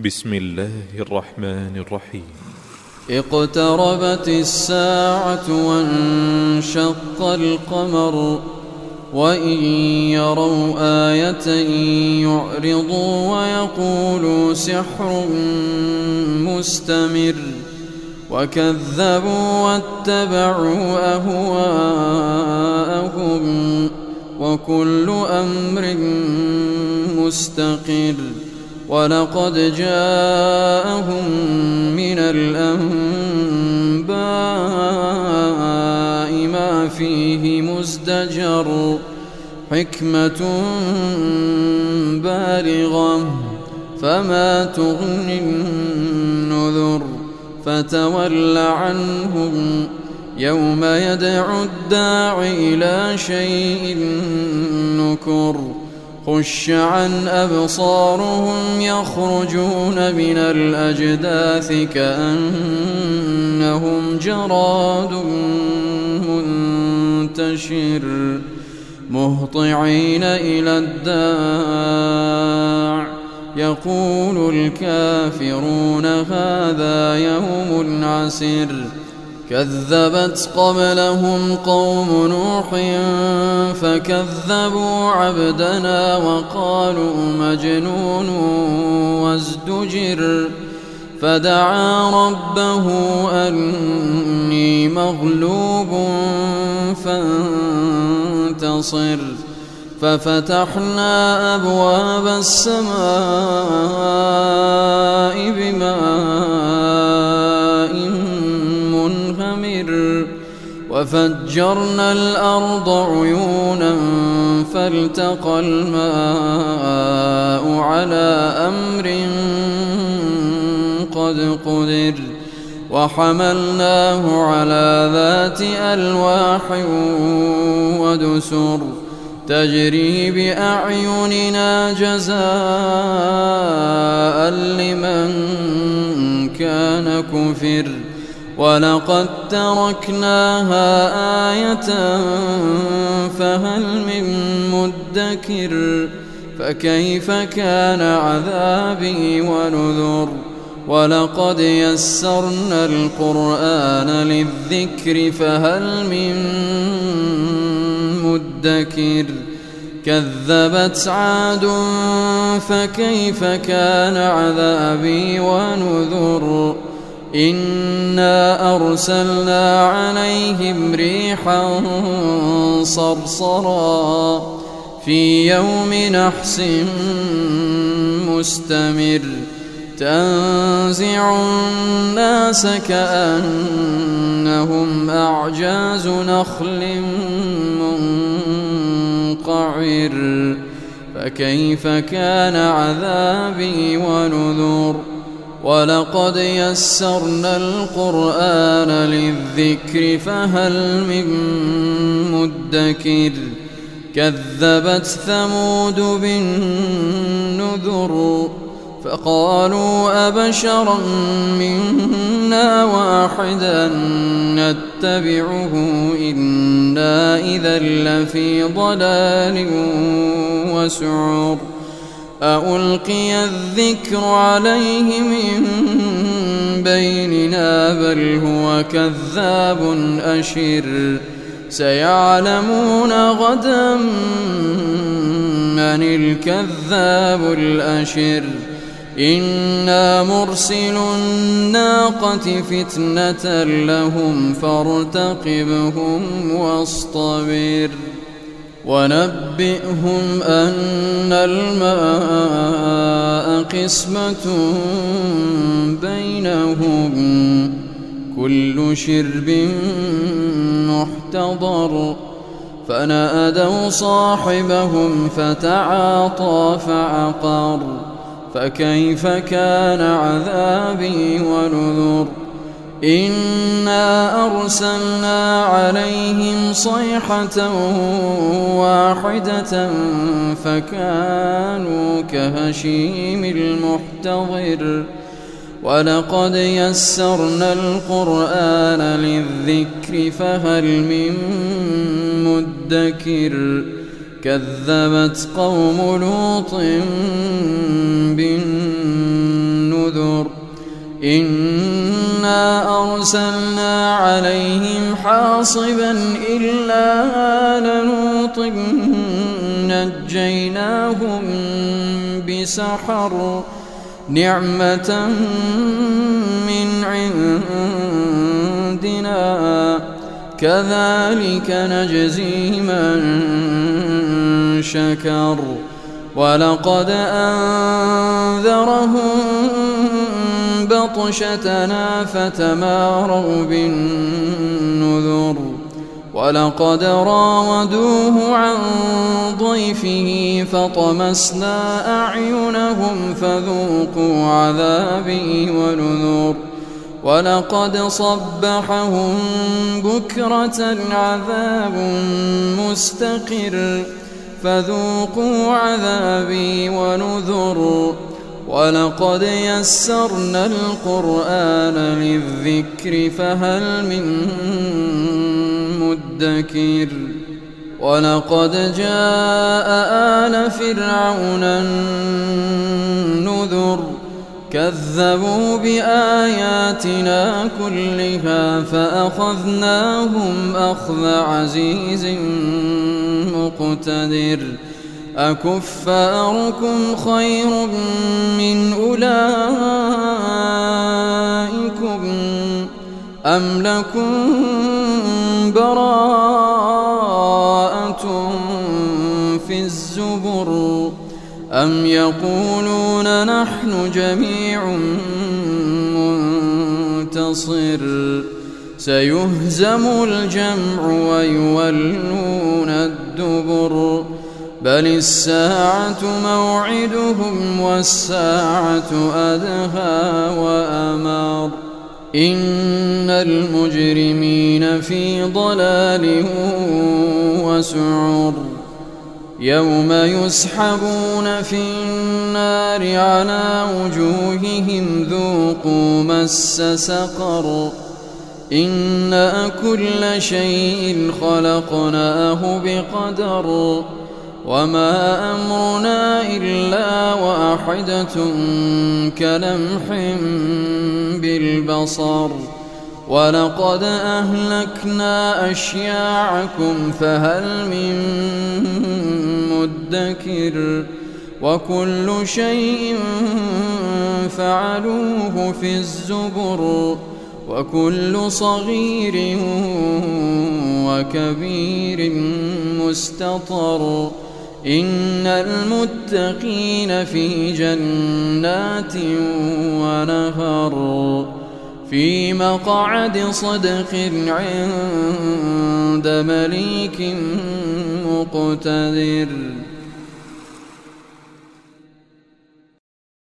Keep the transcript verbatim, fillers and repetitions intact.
بسم الله الرحمن الرحيم. اقتربت الساعة وانشق القمر وإن يروا آية يعرضوا ويقولوا سحر مستمر وكذبوا واتبعوا أهواءهم وكل أمر مستقر ولقد جاءهم من الأنباء ما فيه مزدجر حكمة بالغة فما تغني النذر فتول عنهم يوم يدعو الداع إلى شيء نكر خش عن أبصارهم يخرجون من الأجداث كأنهم جراد منتشر مهطعين إلى الداع يقول الكافرون هذا يوم عسر كذبت قبلهم قوم نوح فكذبوا عبدنا وقالوا مجنون وازدجر فدعا ربه أني مغلوب فانتصر ففتحنا أبواب السماء بماء منهمر وفجرنا الأرض عيونا فالتقى الماء على أمر قد قدر وحملناه على ذات ألواح ودسر تجري بأعيننا جزاء لمن كان كفر ولقد تركناها آية فهل من مدكر فكيف كان عذابي ونذر ولقد يسرنا القرآن للذكر فهل من مدكر كذبت عاد فكيف كان عذابي ونذر إنا أرسلنا عليهم ريحا صرصرا في يوم نحس مستمر تنزع الناس كأنهم أعجاز نخل منقعر فكيف كان عذابي ونذر ولقد يسرنا القرآن للذكر فهل من مدكر كذبت ثمود بالنذر فقالوا أبشرا منا واحدا نتبعه إنا إذا لفي ضلال وسعر أألقي الذكر عليه من بيننا بل هو كذاب أشر سيعلمون غدا من الكذاب الأشر إنا مرسل الناقة فتنة لهم فارتقبهم واصطبر ونبئهم أن الماء قسمة بينهم كل شرب محتضر فنادوا صاحبهم فتعاطى فعقر فكيف كان عذابي ونذر إنا أرسلنا عليهم صيحة واحدة فكانوا كهشيم المحتضر ولقد يسرنا القرآن للذكر فهل من مدكر كذبت قوم لوط بالنذر إنا أرسلنا عليهم حاصبا إلا آل لوط نجيناهم بسحر نعمة من عندنا كذلك نجزي من شكر ولقد أنذرهم بطشتنا فتماروا بالنذر ولقد راودوه عن ضيفه فطمسنا أعينهم فذوقوا عذابي ونذر ولقد صبحهم بكرة عذاب مستقر فذوقوا عذابي ونذر ولقد يسرنا القرآن للذكر فهل من مدكر ولقد جاء آل فرعون النذر كذبوا بآياتنا كلها فأخذناهم أخذ عزيز مقتدر أكفاركم خير من أولئكم أم لكم براءة في الزبر أم يقولون نحن جميع منتصر سيهزم الجمع ويولون الدبر بل الساعة موعدهم والساعة أدهى وأمر إن المجرمين في ضلال وسعر يوم يسحبون في النار على وجوههم ذوقوا مس سقر إنا كل شيء خلقناه بقدر وما أمرنا إلا واحدة كلمح بالبصر ولقد أهلكنا أشياعكم فهل من مدكر وكل شيء فعلوه في الزبر وكل صغير وكبير مستطر إن المتقين في جنات ونهر في مقعد صدق عند مليك مقتدر.